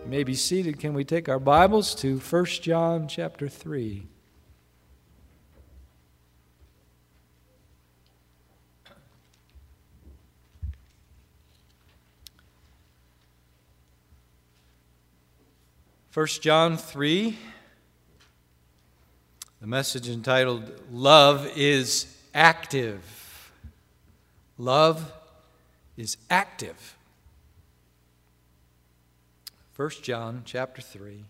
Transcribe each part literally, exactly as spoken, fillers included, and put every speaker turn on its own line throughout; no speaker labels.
may be seated. Can we take our Bibles to First John chapter three? First John three, the message entitled, Love is Active. Love is active. First John chapter three.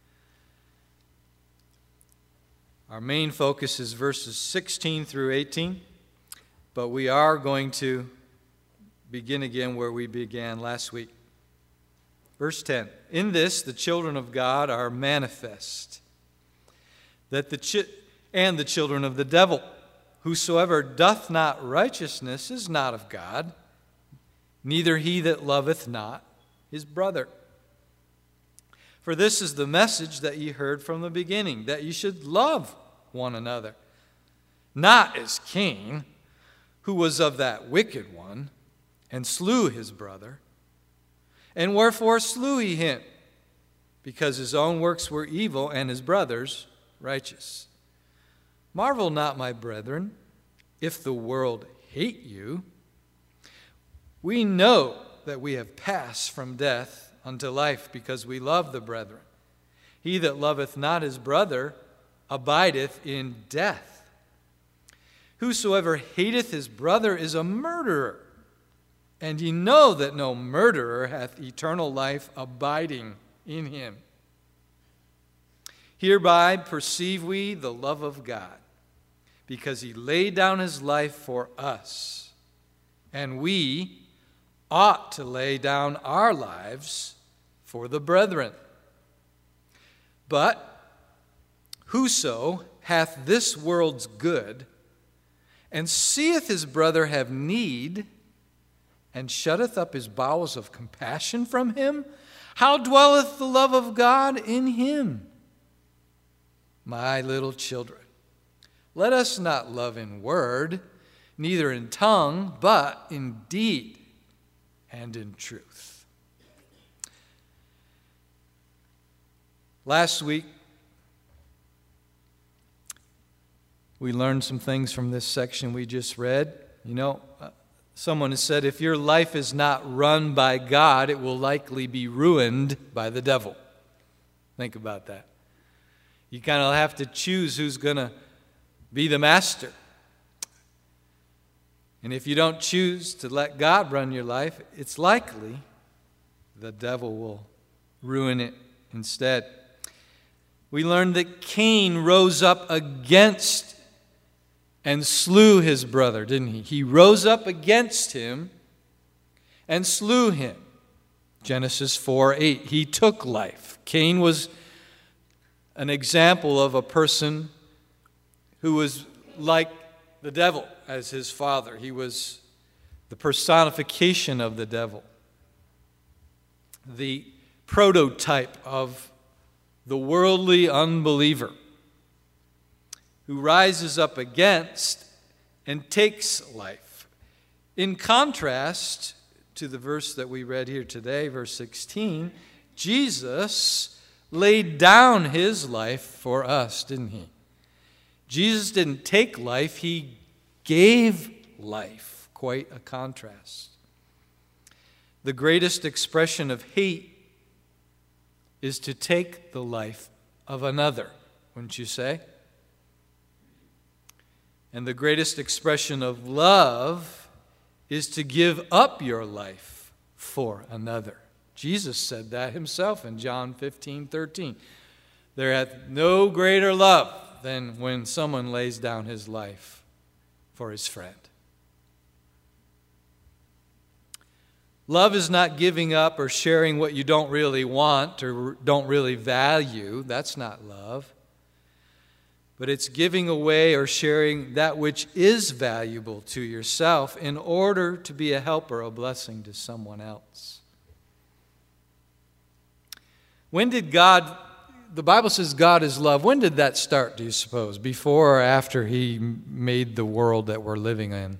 Our main focus is verses sixteen through eighteen, but we are going to begin again where we began last week. Verse ten, in this the children of God are manifest, that the chi- and the children of the devil. Whosoever doth not righteousness is not of God, neither he that loveth not his brother. For this is the message that ye heard from the beginning, that ye should love one another. Not as Cain, who was of that wicked one, and slew his brother. And wherefore slew he him? Because his own works were evil, and his brother's righteous. Marvel not, my brethren, if the world hate you. We know that we have passed from death unto life, because we love the brethren. He that loveth not his brother abideth in death. Whosoever hateth his brother is a murderer. And ye know that no murderer hath eternal life abiding in him. Hereby perceive we the love of God, because he laid down his life for us, and we ought to lay down our lives for the brethren. But whoso hath this world's good, and seeth his brother have need, and shutteth up his bowels of compassion from him, how dwelleth the love of God in him? My little children, let us not love in word, neither in tongue, but in deed and in truth. Last week, we learned some things from this section we just read. You know, uh, someone has said, if your life is not run by God, it will likely be ruined by the devil. Think about that. You kind of have to choose who's going to be the master. And if you don't choose to let God run your life, it's likely the devil will ruin it instead. We learned that Cain rose up against and slew his brother, didn't he? He rose up against him and slew him. Genesis four eight. He took life. Cain was an example of a person who was like the devil as his father. He was the personification of the devil, the prototype of the worldly unbeliever who rises up against and takes life. In contrast to the verse that we read here today, verse sixteen, Jesus laid down his life for us, didn't he? Jesus didn't take life, he gave life. Quite a contrast. The greatest expression of hate is to take the life of another, wouldn't you say? And the greatest expression of love is to give up your life for another. Jesus said that himself in John fifteen thirteen. There hath no greater love than when someone lays down his life for his friend. Love is not giving up or sharing what you don't really want or don't really value. That's not love. But it's giving away or sharing that which is valuable to yourself in order to be a helper, a blessing to someone else. When did God, the Bible says God is love. When did that start, do you suppose? Before or after he made the world that we're living in?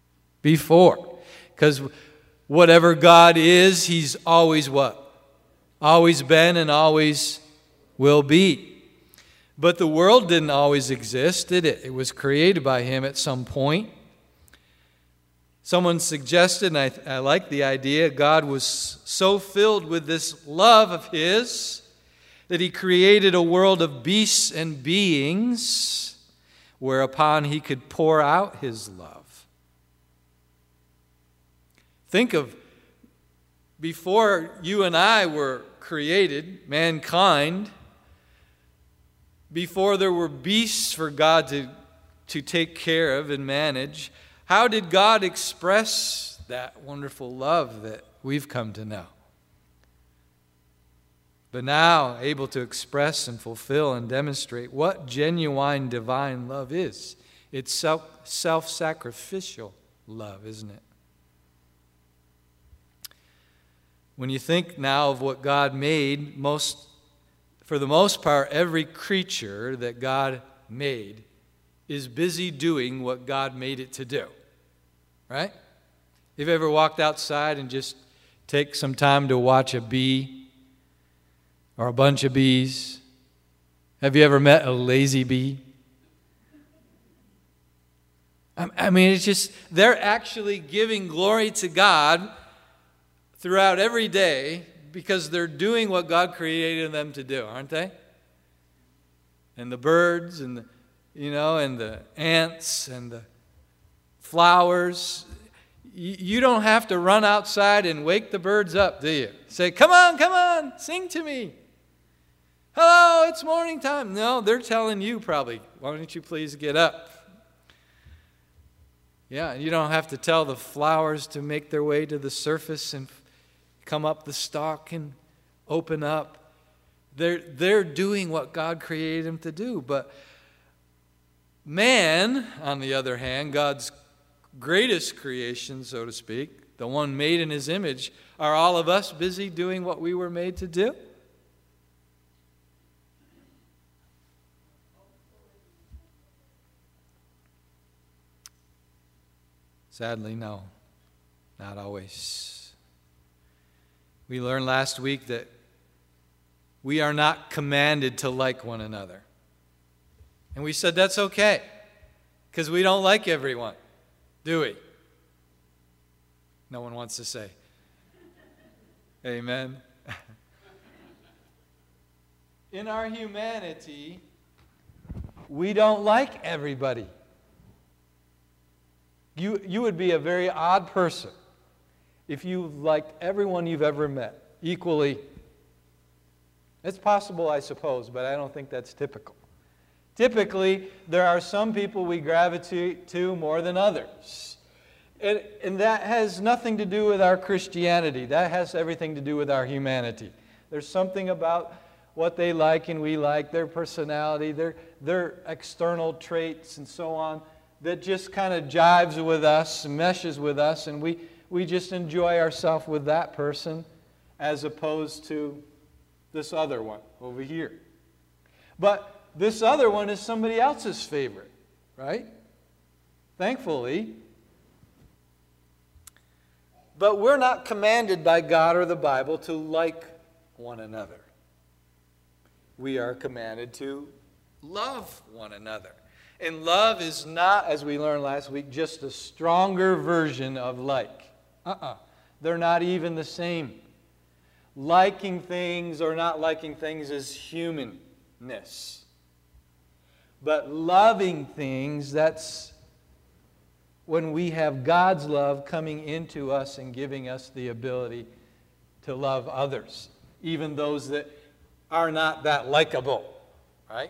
Before. Because whatever God is, he's always what? always been and always will be. But the world didn't always exist, did it? It was created by Him at some point. Someone suggested, and I, I like the idea, God was so filled with this love of His that He created a world of beasts and beings whereupon He could pour out His love. Think of before you and I were created, mankind, before there were beasts for God to, to take care of and manage, how did God express that wonderful love that we've come to know? But now, able to express and fulfill and demonstrate what genuine divine love is. It's self, self-sacrificial love, isn't it? When you think now of what God made, most, for the most part, every creature that God made is busy doing what God made it to do. Right? You've ever walked outside and just take some time to watch a bee or a bunch of bees? Have you ever met a lazy bee? I mean, it's just, they're actually giving glory to God throughout every day because they're doing what God created them to do, aren't they? And the birds and the, you know, and the ants and the flowers. You don't have to run outside and wake the birds up, do you? Say, come on, come on, sing to me. Hello, it's morning time. No, they're telling you probably, why don't you please get up? Yeah, you don't have to tell the flowers to make their way to the surface and come up the stalk and open up. They're, they're doing what God created them to do. But man, on the other hand, God's greatest creation, so to speak, the one made in His image, are all of us busy doing what we were made to do? Sadly, no. Not always. We learned last week that we are not commanded to like one another. And we said that's okay, because we don't like everyone, do we? No one wants to say amen. In our humanity, we don't like everybody. You, you would be a very odd person if you liked everyone you've ever met equally. It's possible, I suppose, but I don't think that's typical. Typically, there are some people we gravitate to more than others. And, and that has nothing to do with our Christianity. That has everything to do with our humanity. There's something about what they like and we like, their personality, their, their external traits and so on, that just kind of jives with us, meshes with us, and we, we just enjoy ourselves with that person as opposed to this other one over here. But this other one is somebody else's favorite, right? Thankfully. But we're not commanded by God or the Bible to like one another. We are commanded to love one another. And love is not, as we learned last week, just a stronger version of like. Uh-uh. They're not even the same. Liking things or not liking things is humanness. But loving things, that's when we have God's love coming into us and giving us the ability to love others, even those that are not that likable, right?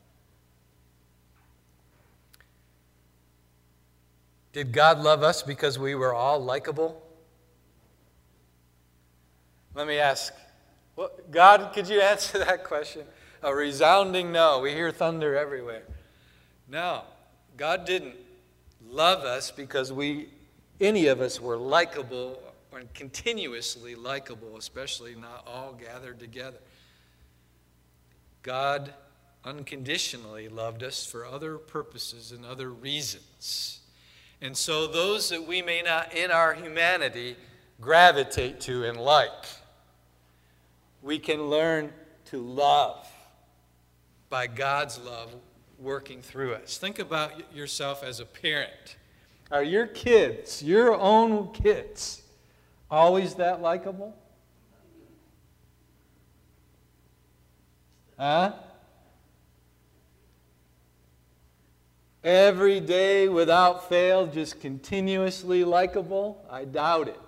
Did God love us because we were all likable? Let me ask. Well, God, could you answer that question? A resounding no. We hear thunder everywhere. No, God didn't love us because we, any of us, were likable or continuously likable, especially not all gathered together. God unconditionally loved us for other purposes and other reasons. And so those that we may not, in our humanity, gravitate to and like, we can learn to love by God's love working through us. Think about yourself as a parent. Are your kids, your own kids, always that likable? Huh? Every day without fail, just continuously likable? I doubt it.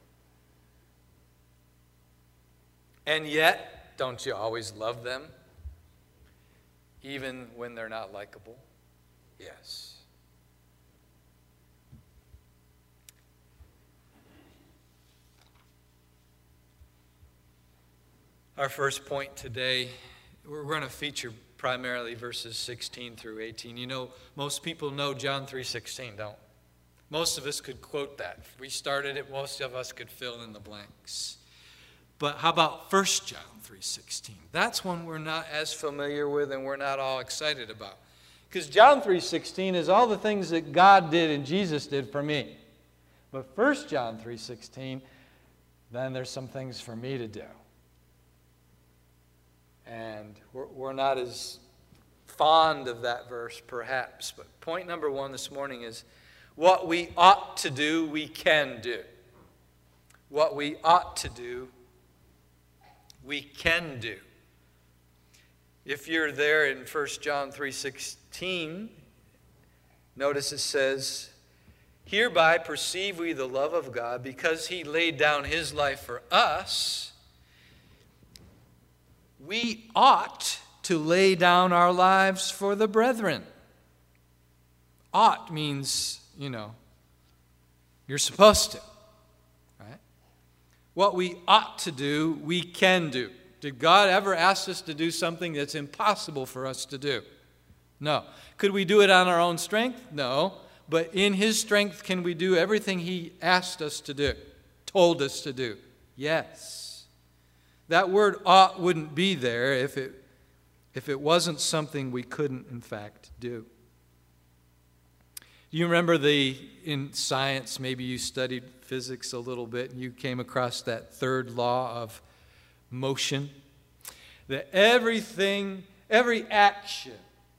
And yet, don't you always love them? Even when they're not likable? Yes. Our first point today, we're going to feature primarily verses sixteen through eighteen. You know, most people know John three sixteen, don't? Most of us could quote that. If we started it, most of us could fill in the blanks. But how about First John three sixteen? That's one we're not as familiar with and we're not all excited about. Because John three sixteen is all the things that God did and Jesus did for me. But First John three sixteen, then there's some things for me to do. And we're, we're not as fond of that verse, perhaps. But point number one this morning is what we ought to do, we can do. What we ought to do, we can do. If you're there in First John three sixteen, notice it says, "Hereby perceive we the love of God, because he laid down his life for us. We ought to lay down our lives for the brethren." Ought means, you know, you're supposed to, right? What we ought to do, we can do. Did God ever ask us to do something that's impossible for us to do? No. Could we do it on our own strength? No. But in his strength, can we do everything he asked us to do, told us to do? Yes. That word ought wouldn't be there if it, if it wasn't something we couldn't, in fact, do. You remember the, in science, maybe you studied physics a little bit, and you came across that third law of motion. That everything, every action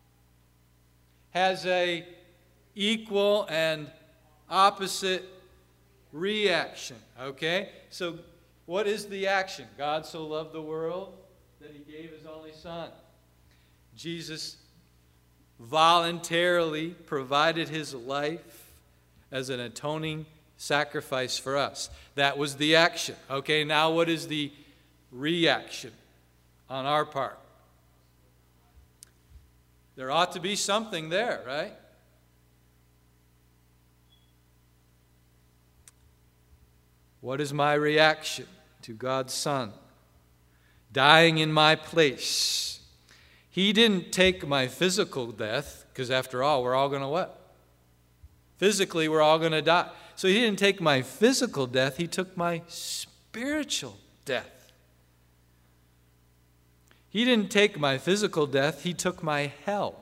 has a equal and opposite reaction, okay? So what is the action? God so loved the world that he gave his only son. Jesus voluntarily provided his life as an atoning sacrifice for us. That was the action. Okay, now what is the reaction on our part? There ought to be something there, right? What is my reaction to God's Son dying in my place? He didn't take my physical death, because after all, we're all going to what? Physically, we're all going to die. So he didn't take my physical death, he took my spiritual death. He didn't take my physical death, he took my hell.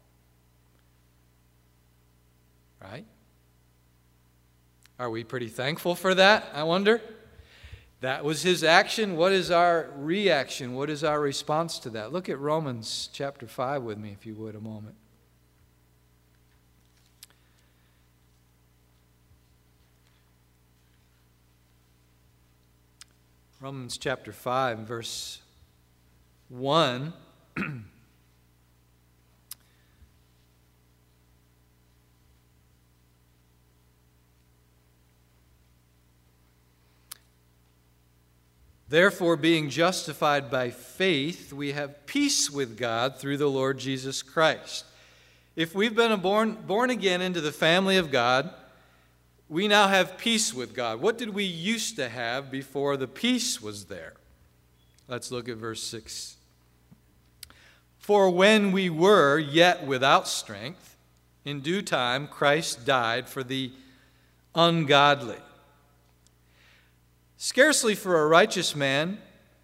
Right? Are we pretty thankful for that, I wonder? That was his action. What is our reaction? What is our response to that? Look at Romans chapter five with me, if you would, a moment. Romans chapter five, verse one. Therefore, being justified by faith, we have peace with God through the Lord Jesus Christ. If we've been born, born again into the family of God, we now have peace with God. What did we used to have before the peace was there? Let's look at verse six. For when we were yet without strength, in due time Christ died for the ungodly. Scarcely for a righteous man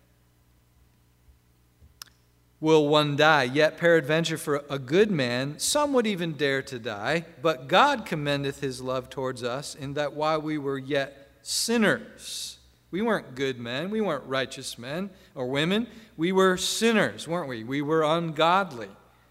will one die, yet peradventure for a good man some would even dare to die. But God commendeth his love towards us, in that while we were yet sinners, We weren't good men. We weren't righteous men or women. We were sinners, weren't we? We were ungodly.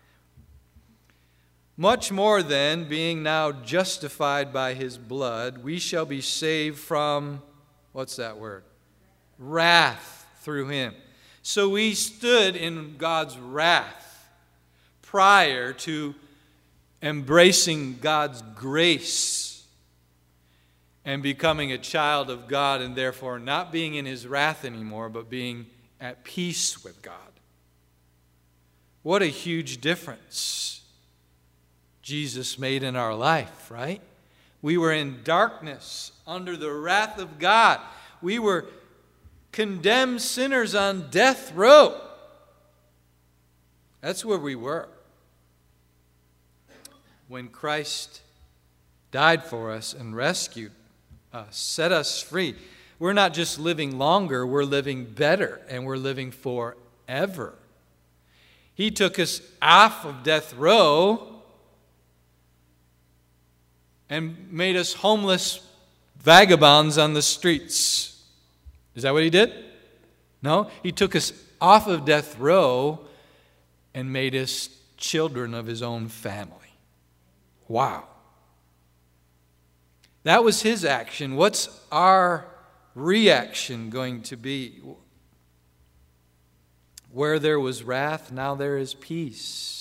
Much more then, being now justified by his blood, we shall be saved from, what's that word? Wrath through him. So we stood in God's wrath prior to embracing God's grace and becoming a child of God, and therefore not being in his wrath anymore, but being at peace with God. What a huge difference Jesus made in our life, right? We were in darkness under the wrath of God. We were condemned sinners on death row. That's where we were. When Christ died for us and rescued us, set us free, we're not just living longer, we're living better, and we're living forever. He took us off of death row and made us homeless vagabonds on the streets. Is that what he did? No, he took us off of death row and made us children of his own family. Wow. That was his action. What's our reaction going to be? Where there was wrath, now there is peace.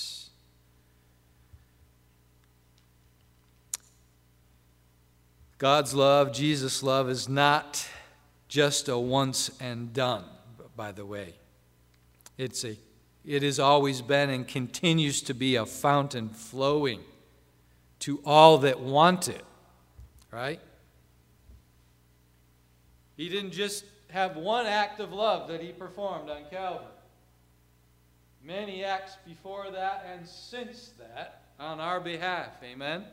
God's love, Jesus' love, is not just a once and done, by the way. It's a, it has always been and continues to be a fountain flowing to all that want it, right? He didn't just have one act of love that he performed on Calvary. Many acts before that and since that on our behalf, amen?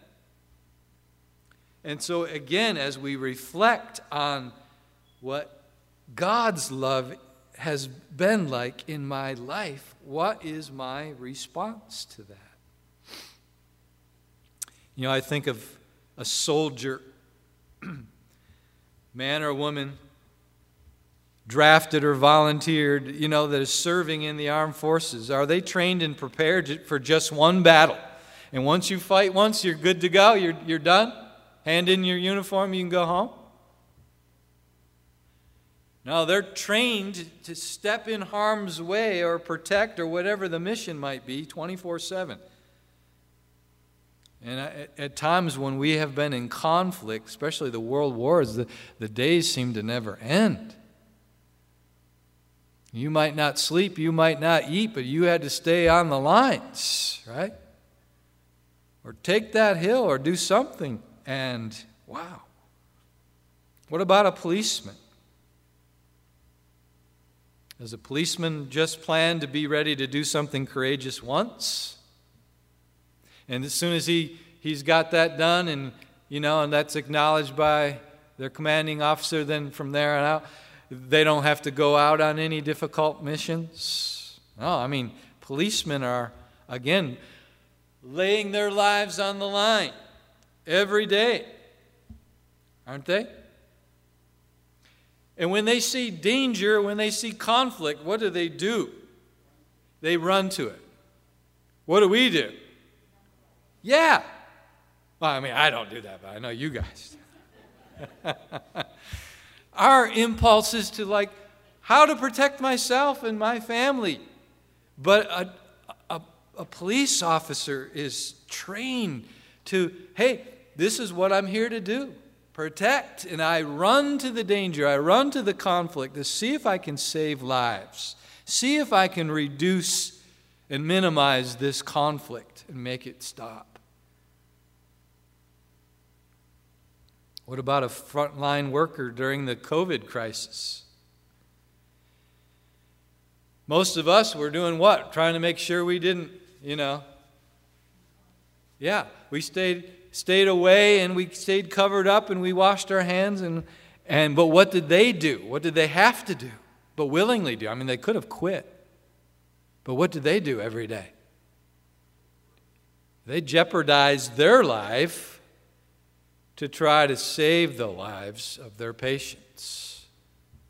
And so again, as we reflect on what God's love has been like in my life, what is my response to that? You know, I think of a soldier, man or woman, drafted or volunteered, you know, that is serving in the armed forces. Are they trained and prepared for just one battle? And once you fight once, you're good to go, you're, you're done? Hand in your uniform, you can go home? No, they're trained to step in harm's way or protect or whatever the mission might be twenty-four seven. And at, at times when we have been in conflict, especially the world wars, the, the days seem to never end. You might not sleep, you might not eat, but you had to stay on the lines, right? Or take that hill or do something. And wow. What about a policeman? Does a policeman just plan to be ready to do something courageous once? And as soon as he, he's got that done and, you know, and that's acknowledged by their commanding officer, then from there on out, they don't have to go out on any difficult missions? No, I mean, policemen are, again, laying their lives on the line every day, aren't they? And when they see danger, when they see conflict, what do they do? They run to it. What do we do? Yeah. Well, I mean, I don't do that, but I know you guys. Our impulse is to, like, how to protect myself and my family. But a, a, a police officer is trained to, hey, this is what I'm here to do. Protect. And I run to the danger. I run to the conflict to see if I can save lives. See if I can reduce and minimize this conflict and make it stop. What about a frontline worker during the COVID crisis? Most of us were doing what? Trying to make sure we didn't, you know. Yeah, we stayed stayed away and we stayed covered up and we washed our hands and and but what did they do? What did they have to do? But willingly do. I mean, they could have quit. But what did they do every day? They jeopardized their life to try to save the lives of their patients.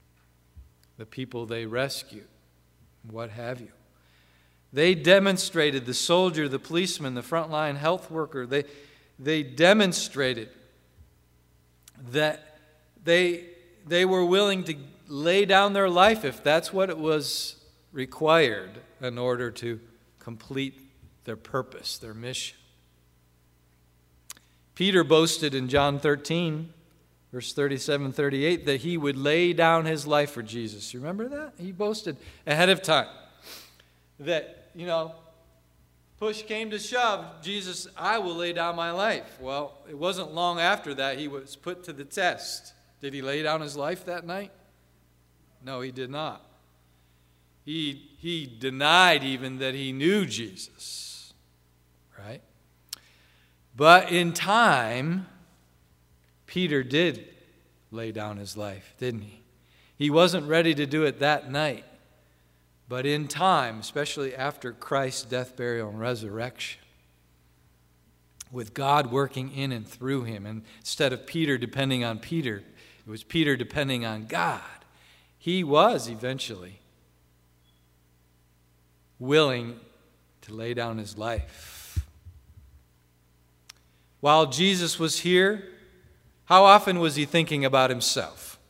the people they rescued, what have you. They demonstrated, the soldier, the policeman, the frontline health worker, they, they demonstrated that they, they were willing to lay down their life if that's what it was required in order to complete their purpose, their mission. Peter boasted in John thirteen, verse thirty-seven, thirty-eight, that he would lay down his life for Jesus. You remember that? He boasted ahead of time that, you know, push came to shove, Jesus, I will lay down my life. Well, it wasn't long after that he was put to the test. Did he lay down his life that night? No, he did not. He, he denied even that he knew Jesus, right? But in time, Peter did lay down his life, didn't he? He wasn't ready to do it that night. But in time, especially after Christ's death, burial, and resurrection, with God working in and through him, and instead of Peter depending on Peter, it was Peter depending on God, he was eventually willing to lay down his life. While Jesus was here, how often was he thinking about himself?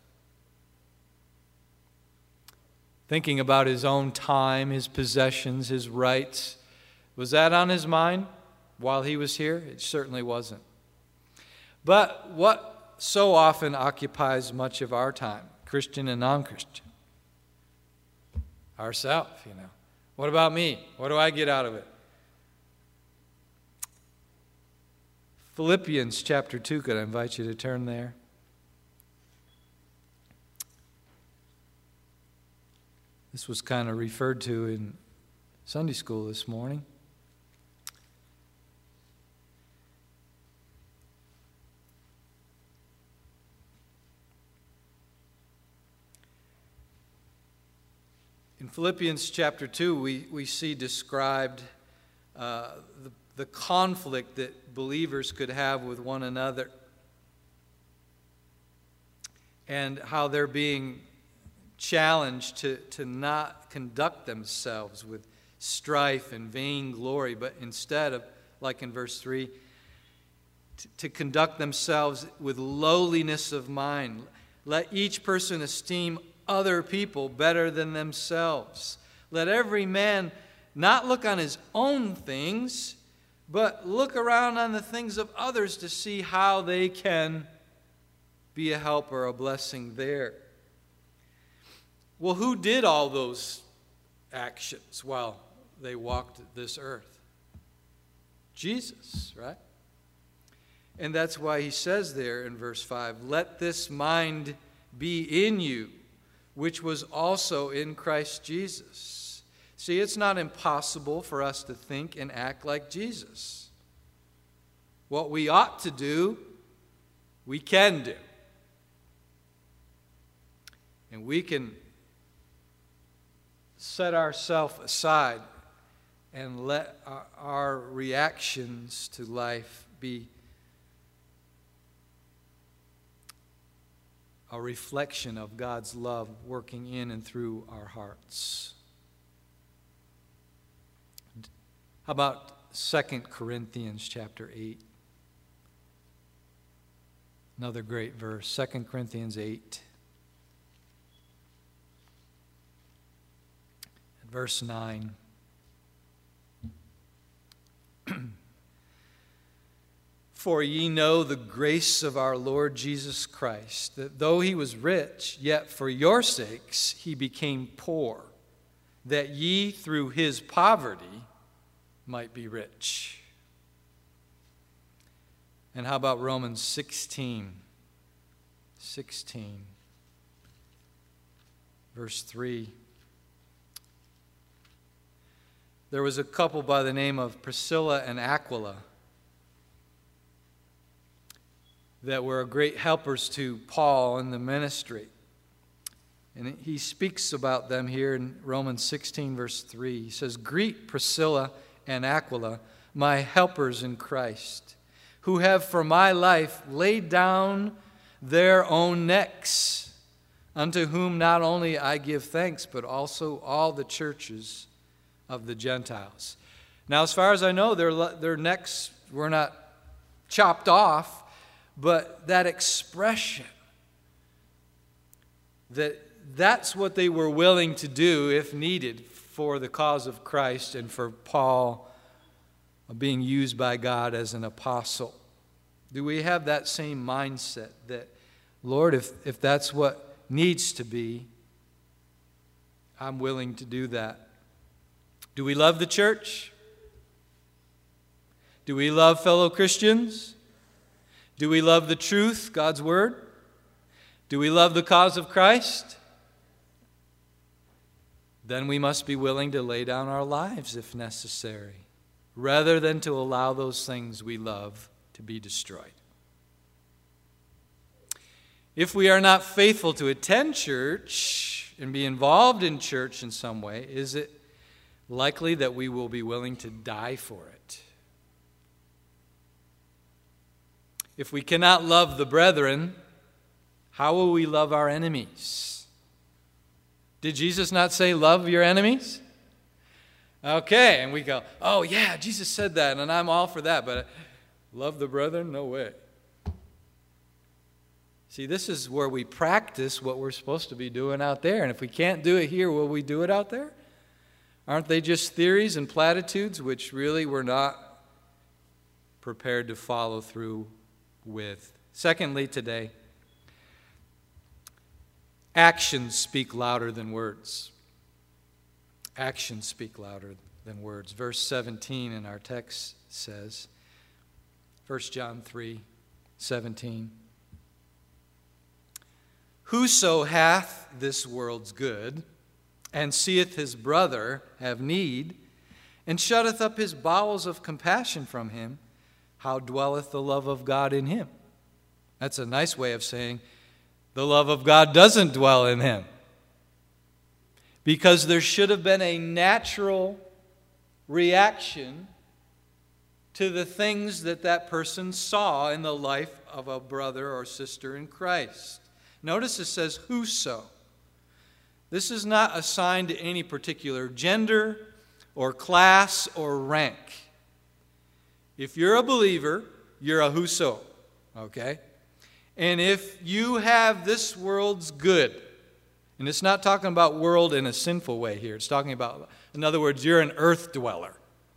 Thinking about his own time, his possessions, his rights. Was that on his mind while he was here? It certainly wasn't. But what so often occupies much of our time, Christian and non-Christian? Ourself, you know. What about me? What do I get out of it? Philippians chapter two, could I invite you to turn there? This was kind of referred to in Sunday school this morning. In Philippians chapter two, we, we see described uh, the, the conflict that believers could have with one another, and how they're being challenged to, to not conduct themselves with strife and vainglory, but instead of, like in verse three, to, to conduct themselves with lowliness of mind. Let each person esteem other people better than themselves. Let every man not look on his own things, but look around on the things of others to see how they can be a help or a blessing there. Well, who did all those actions while they walked this earth? Jesus, right? And that's why he says there in verse five, let this mind be in you, which was also in Christ Jesus. See, it's not impossible for us to think and act like Jesus. What we ought to do, we can do. And we can set ourselves aside and let our, our reactions to life be a reflection of God's love working in and through our hearts. How about Second Corinthians chapter eight? Another great verse, Second Corinthians eight. Verse nine. For ye know the grace of our Lord Jesus Christ, that though he was rich, yet for your sakes he became poor, that ye through his poverty might be rich. And how about Romans sixteen? sixteen. Verse three. There was a couple by the name of Priscilla and Aquila that were great helpers to Paul in the ministry. And he speaks about them here in Romans sixteen, verse three. He says, greet Priscilla and Aquila, my helpers in Christ, who have for my life laid down their own necks unto whom not only I give thanks, but also all the churches of the Gentiles. Now, as far as I know, their, their necks were not chopped off, but that expression, that that's what they were willing to do if needed for the cause of Christ and for Paul being used by God as an apostle. Do we have that same mindset that, Lord, if, if that's what needs to be, I'm willing to do that? Do we love the church? Do we love fellow Christians? Do we love the truth, God's Word? Do we love the cause of Christ? Then we must be willing to lay down our lives if necessary, rather than to allow those things we love to be destroyed. If we are not faithful to attend church and be involved in church in some way, is it likely that we will be willing to die for it? If we cannot love the brethren, how will we love our enemies? Did Jesus not say, love your enemies? Okay, and we go, oh yeah, Jesus said that, and I'm all for that, but love the brethren? No way. See, this is where we practice what we're supposed to be doing out there, and if we can't do it here, will we do it out there? Aren't they just theories and platitudes which really we're not prepared to follow through with? Secondly, today, actions speak louder than words. Actions speak louder than words. Verse seventeen in our text says, First John three seventeen, whoso hath this world's good, and seeth his brother have need, and shutteth up his bowels of compassion from him, how dwelleth the love of God in him? That's a nice way of saying the love of God doesn't dwell in him. Because there should have been a natural reaction to the things that that person saw in the life of a brother or sister in Christ. Notice it says whoso. This is not assigned to any particular gender or class or rank. If you're a believer, you're a whoso, okay? And if you have this world's good, and it's not talking about world in a sinful way here. It's talking about, in other words, you're an earth dweller.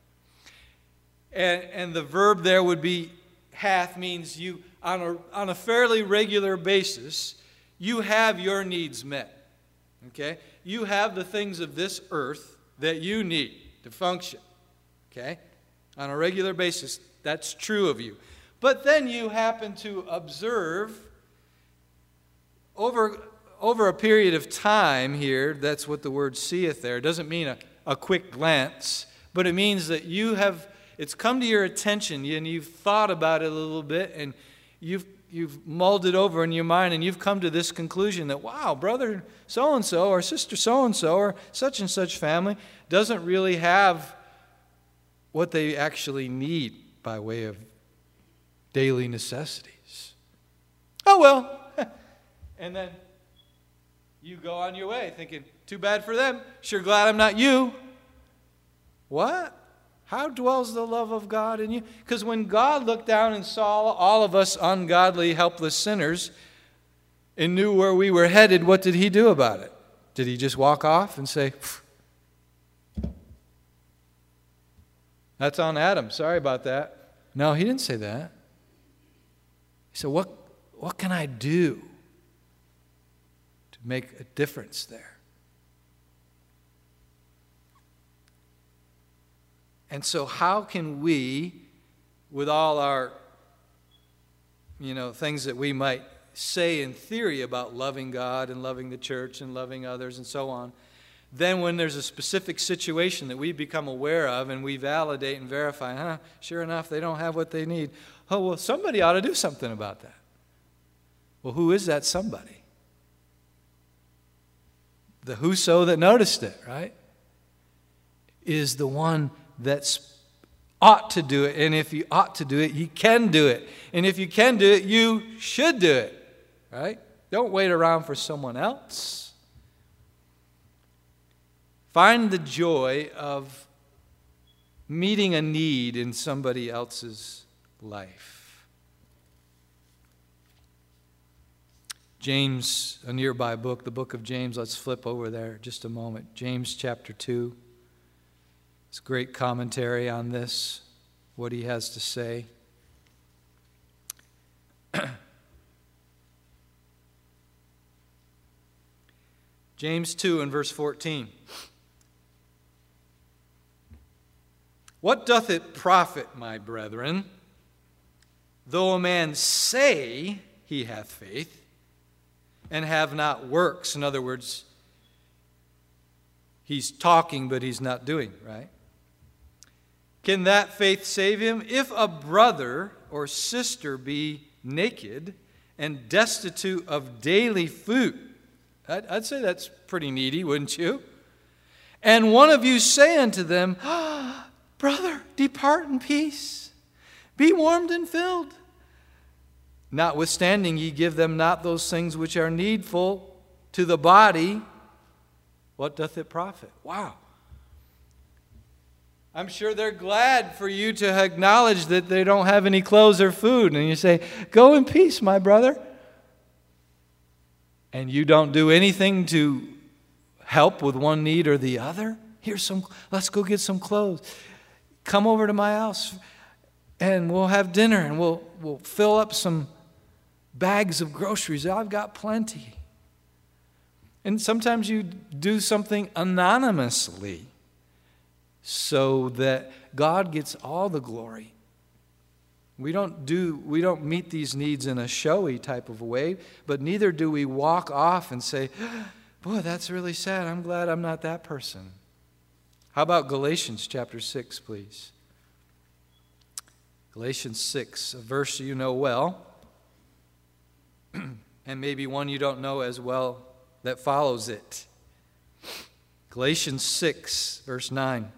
And, and the verb there would be hath, means you, on a, on a fairly regular basis, you have your needs met. Okay? You have the things of this earth that you need to function. Okay? On a regular basis, that's true of you. But then you happen to observe over, over a period of time here, that's what the word seeth there. It doesn't mean a, a quick glance, but it means that you have, it's come to your attention and you've thought about it a little bit and you've You've mulled it over in your mind and you've come to this conclusion that, wow, brother so-and-so or sister so-and-so or such and such family doesn't really have what they actually need by way of daily necessities. Oh, well. And then you go on your way thinking, too bad for them. Sure glad I'm not you. What? How dwells the love of God in you? Because when God looked down and saw all of us ungodly, helpless sinners and knew where we were headed, what did he do about it? Did he just walk off and say, that's on Adam, sorry about that? No, he didn't say that. He said, what, what can I do to make a difference there? And so how can we, with all our, you know, things that we might say in theory about loving God and loving the church and loving others and so on, then when there's a specific situation that we become aware of and we validate and verify, huh, sure enough, they don't have what they need. Oh, well, somebody ought to do something about that. Well, who is that somebody? The whoso that noticed it, right? Is the one that's ought to do it. And if you ought to do it, you can do it. And if you can do it, you should do it. Right? Don't wait around for someone else. Find the joy of meeting a need in somebody else's life. James, a nearby book, the book of James, let's flip over there just a moment. James chapter two. It's a great commentary on this, what he has to say. James two and verse fourteen. What doth it profit, my brethren, though a man say he hath faith, and have not works? In other words, he's talking, but he's not doing, right? Can that faith save him? If a brother or sister be naked and destitute of daily food, I'd, I'd say that's pretty needy, wouldn't you? And one of you say unto them, ah, brother, depart in peace, be warmed and filled. Notwithstanding, ye give them not those things which are needful to the body, what doth it profit? Wow. I'm sure they're glad for you to acknowledge that they don't have any clothes or food. And you say, go in peace, my brother. And you don't do anything to help with one need or the other. Here's some, let's go get some clothes. Come over to my house and we'll have dinner and we'll, we'll fill up some bags of groceries. I've got plenty. And sometimes you do something anonymously so that God gets all the glory. We don't do we don't meet these needs in a showy type of way, but neither do we walk off and say, boy, that's really sad. I'm glad I'm not that person. How about Galatians chapter six, please? Galatians six, a verse you know well, and maybe one you don't know as well that follows it. Galatians six, verse nine.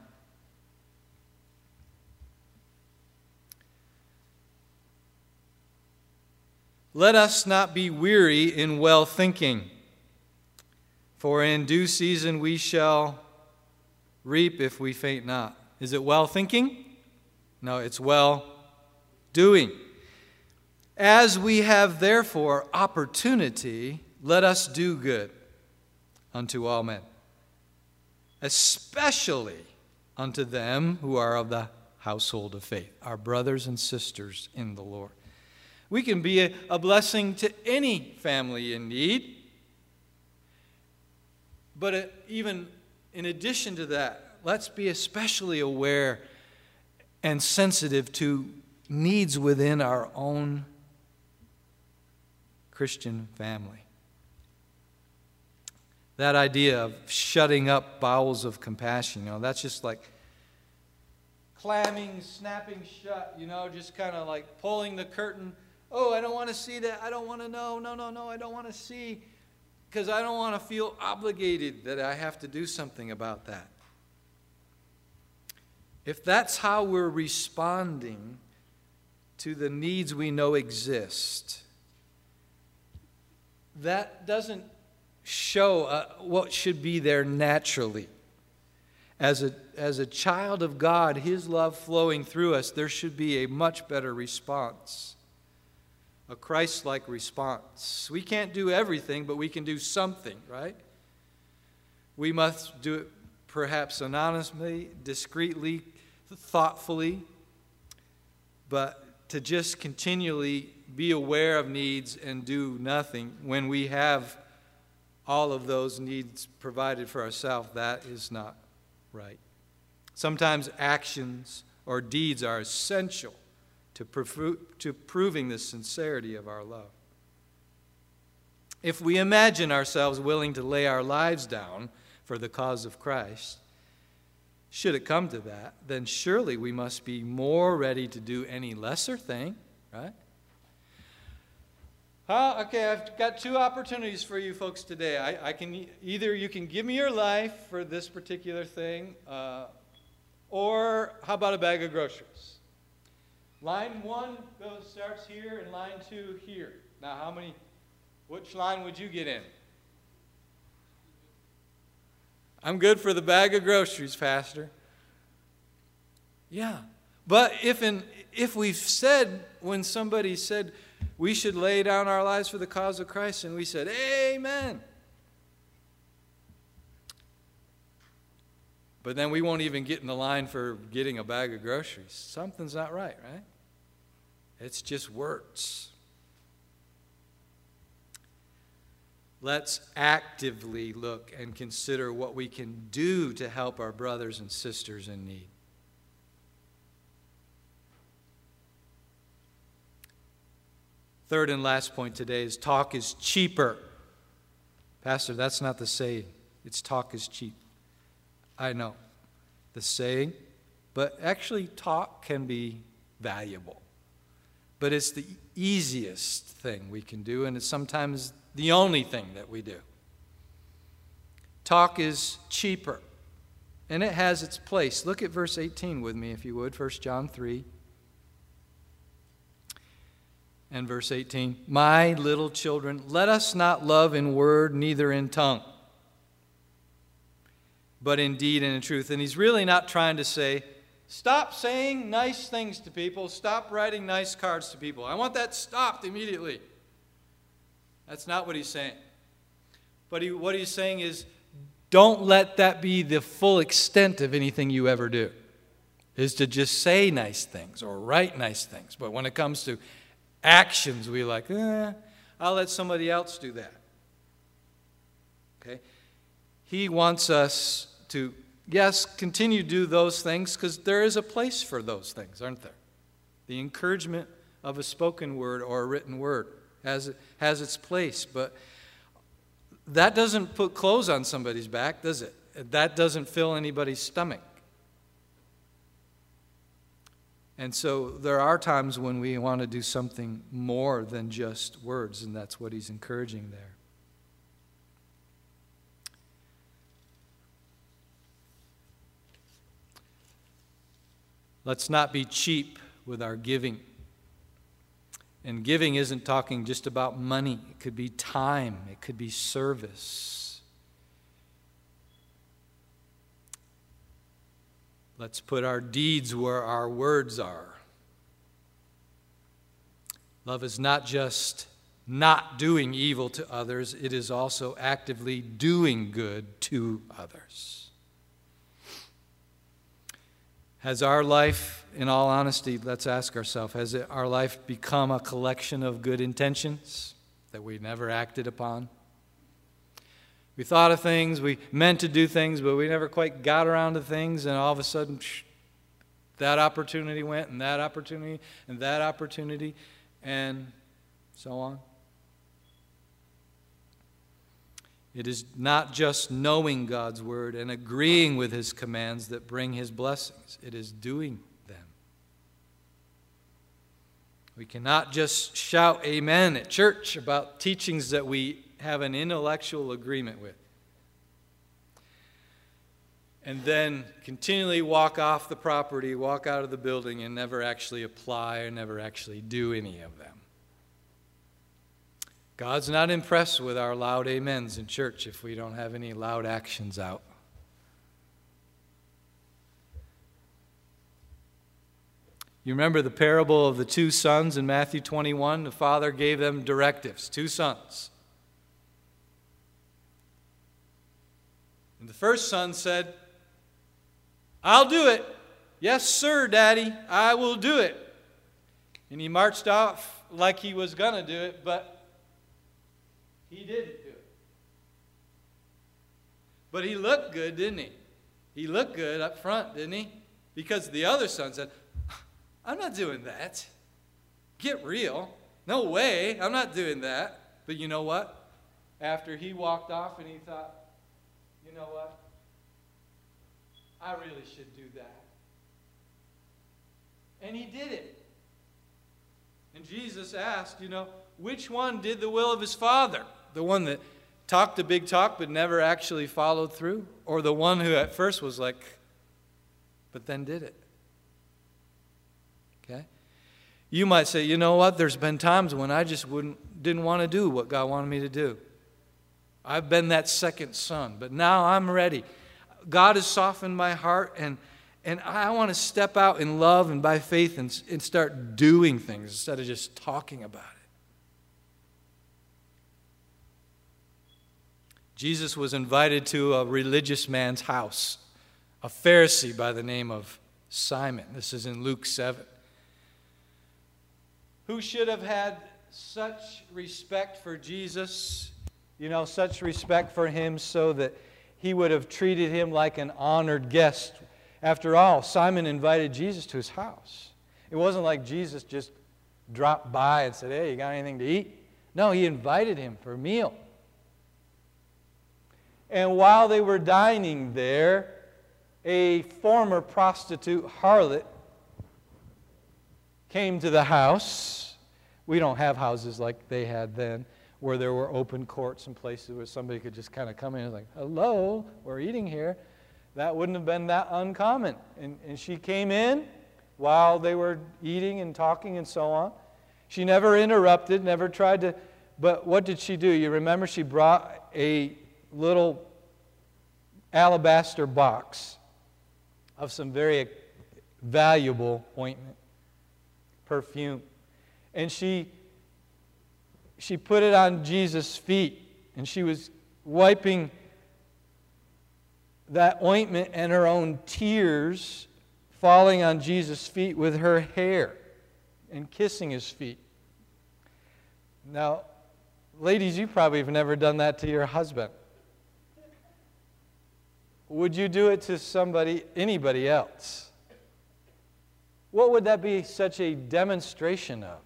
Let us not be weary in well thinking, for in due season we shall reap if we faint not. Is it well thinking? No, it's well doing. As we have therefore opportunity, let us do good unto all men, especially unto them who are of the household of faith, our brothers and sisters in the Lord. We can be a, a blessing to any family in need. But uh, even in addition to that, let's be especially aware and sensitive to needs within our own Christian family. That idea of shutting up bowels of compassion, you know, that's just like clamming, snapping shut, you know, just kind of like pulling the curtain. Oh, I don't want to see that. I don't want to know. No, no, no, I don't want to see because I don't want to feel obligated that I have to do something about that. If that's how we're responding to the needs we know exist, that doesn't show uh, what should be there naturally. As a, as a child of God, His love flowing through us, there should be a much better response. A Christ-like response. We can't do everything, but we can do something, right? We must do it perhaps anonymously, discreetly, thoughtfully, but to just continually be aware of needs and do nothing when we have all of those needs provided for ourselves, that is not right. Sometimes actions or deeds are essential to, prov- to proving the sincerity of our love. If we imagine ourselves willing to lay our lives down for the cause of Christ, should it come to that, then surely we must be more ready to do any lesser thing, right? Huh? Okay, I've got two opportunities for you folks today. I, I can either you can give me your life for this particular thing, uh, or how about a bag of groceries? Line one goes starts here, and line two here. Now, how many Which line would you get in? I'm good for the bag of groceries, Pastor. Yeah. But if in, if we've said, when somebody said we should lay down our lives for the cause of Christ, and we said, amen. But then we won't even get in the line for getting a bag of groceries. Something's not right, right? It's just words. Let's actively look and consider what we can do to help our brothers and sisters in need. Third and last point today is talk is cheaper. Pastor, that's not the saying. It's talk is cheap. I know the saying, but actually talk can be valuable. But it's the easiest thing we can do, and it's sometimes the only thing that we do. Talk is cheaper, and it has its place. Look at verse eighteen with me, if you would, First John three. And verse eighteen, my little children, let us not love in word, neither in tongue, but in deed and in truth. And he's really not trying to say, stop saying nice things to people, stop writing nice cards to people. I want that stopped immediately. That's not what he's saying. But he, what he's saying is, don't let that be the full extent of anything you ever do, is to just say nice things or write nice things. But when it comes to actions, we like, eh, I'll let somebody else do that. Okay? He wants us to, yes, continue to do those things because there is a place for those things, aren't there? The encouragement of a spoken word or a written word has, has its place, but that doesn't put clothes on somebody's back, does it? That doesn't fill anybody's stomach. And so there are times when we want to do something more than just words, and that's what he's encouraging there. Let's not be cheap with our giving. And giving isn't talking just about money. It could be time. It could be service. Let's put our deeds where our words are. Love is not just not doing evil to others. It is also actively doing good to others. Has our life, in all honesty, let's ask ourselves, has it, our life become a collection of good intentions that we never acted upon? We thought of things, we meant to do things, but we never quite got around to things, and all of a sudden, psh, that opportunity went, and that opportunity, and that opportunity, and so on. It is not just knowing God's word and agreeing with his commands that bring his blessings. It is doing them. We cannot just shout amen at church about teachings that we have an intellectual agreement with, and then continually walk off the property, walk out of the building, and never actually apply or never actually do any of them. God's not impressed with our loud amens in church if we don't have any loud actions out. You remember the parable of the two sons in Matthew twenty-one? The father gave them directives, two sons. And the first son said, I'll do it. Yes, sir, Daddy, I will do it. And he marched off like he was going to do it, but he didn't do it. But he looked good, didn't he? He looked good up front, didn't he? Because the other son said, I'm not doing that. Get real. No way. I'm not doing that. But you know what? After he walked off and he thought, you know what? I really should do that. And he did it. And Jesus asked, you know, which one did the will of his Father? The one that talked a big talk but never actually followed through? Or the one who at first was like, but then did it? Okay? You might say, you know what? There's been times when I just wouldn't didn't want to do what God wanted me to do. I've been that second son, but now I'm ready. God has softened my heart, and, and I want to step out in love and by faith and, and start doing things instead of just talking about it. Jesus was invited to a religious man's house, a Pharisee by the name of Simon. This is in Luke seven. Who should have had such respect for Jesus, you know, such respect for him so that he would have treated him like an honored guest. After all, Simon invited Jesus to his house. It wasn't like Jesus just dropped by and said, hey, you got anything to eat? No, he invited him for a meal. And while they were dining there, a former prostitute harlot came to the house. We don't have houses like they had then, where there were open courts and places where somebody could just kind of come in and like, hello, we're eating here. That wouldn't have been that uncommon. And, and she came in while they were eating and talking and so on. She never interrupted, never tried to, but what did she do? You remember she brought a little alabaster box of some very valuable ointment, perfume. And she she put it on Jesus' feet, and she was wiping that ointment and her own tears falling on Jesus' feet with her hair and kissing his feet. Now, ladies, you probably have never done that to your husband. Would you do it to somebody, anybody else? What would that be such a demonstration of?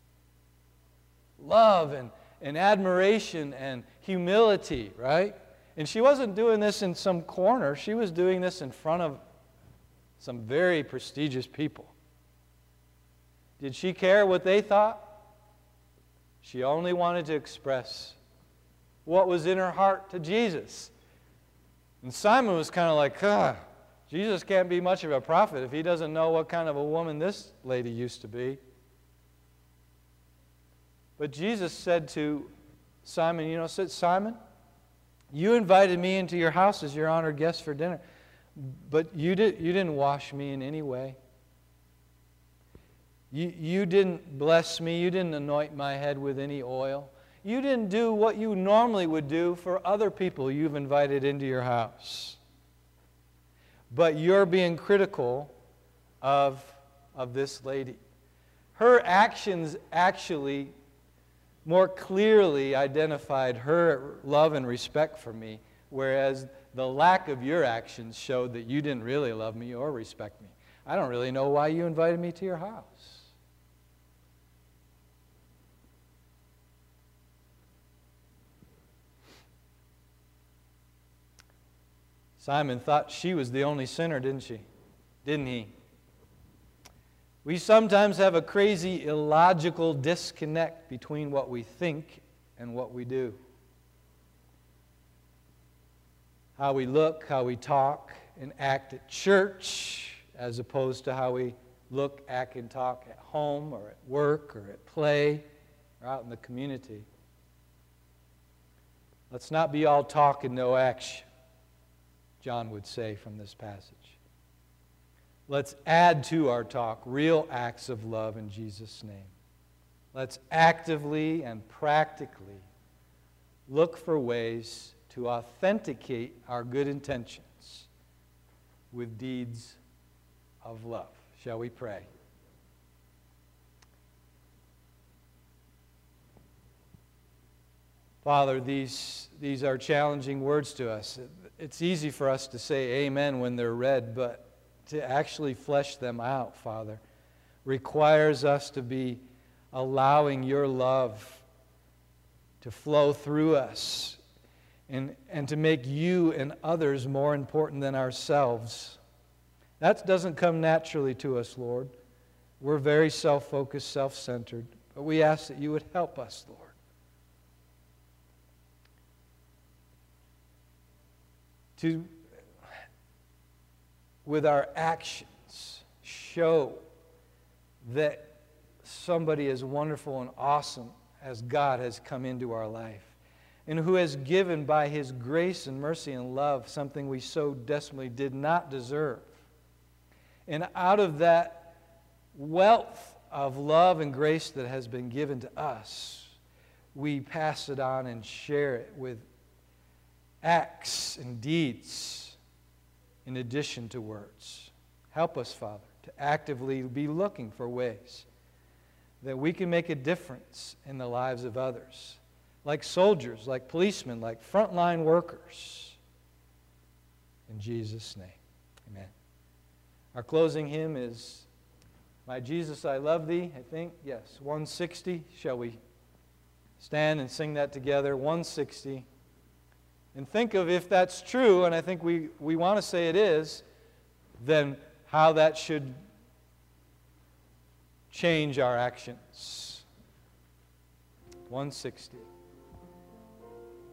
Love and, and admiration and humility, right? And she wasn't doing this in some corner. She was doing this in front of some very prestigious people. Did she care what they thought? She only wanted to express what was in her heart to Jesus. And Simon was kind of like, huh, Jesus can't be much of a prophet if he doesn't know what kind of a woman this lady used to be. But Jesus said to Simon, you know, said, Simon, you invited me into your house as your honored guest for dinner, but you, did, you didn't wash me in any way. You, you didn't bless me. You didn't anoint my head with any oil. You didn't do what you normally would do for other people you've invited into your house. But you're being critical of, of this lady. Her actions actually more clearly identified her love and respect for me, whereas the lack of your actions showed that you didn't really love me or respect me. I don't really know why you invited me to your house. Simon thought she was the only sinner, didn't she? Didn't he? We sometimes have a crazy, illogical disconnect between what we think and what we do. How we look, how we talk, and act at church, as opposed to how we look, act, and talk at home or at work or at play or out in the community. Let's not be all talk and no action, John would say from this passage. Let's add to our talk real acts of love in Jesus' name. Let's actively and practically look for ways to authenticate our good intentions with deeds of love. Shall we pray? Father, these, these are challenging words to us. It's easy for us to say amen when they're read, but to actually flesh them out, Father, requires us to be allowing your love to flow through us and, and to make you and others more important than ourselves. That doesn't come naturally to us, Lord. We're very self-focused, self-centered, but we ask that you would help us, Lord. To, with our actions, show that somebody as wonderful and awesome as God has come into our life, and who has given by His grace and mercy and love something we so desperately did not deserve. And out of that wealth of love and grace that has been given to us, we pass it on and share it with acts and deeds in addition to words. Help us, Father, to actively be looking for ways that we can make a difference in the lives of others, like soldiers, like policemen, like frontline workers. In Jesus' name, amen. Our closing hymn is My Jesus, I Love Thee, I think. Yes, one sixty. Shall we stand and sing that together? one sixty. And think of, if that's true, and I think we, we want to say it is, then how that should change our actions. one sixty.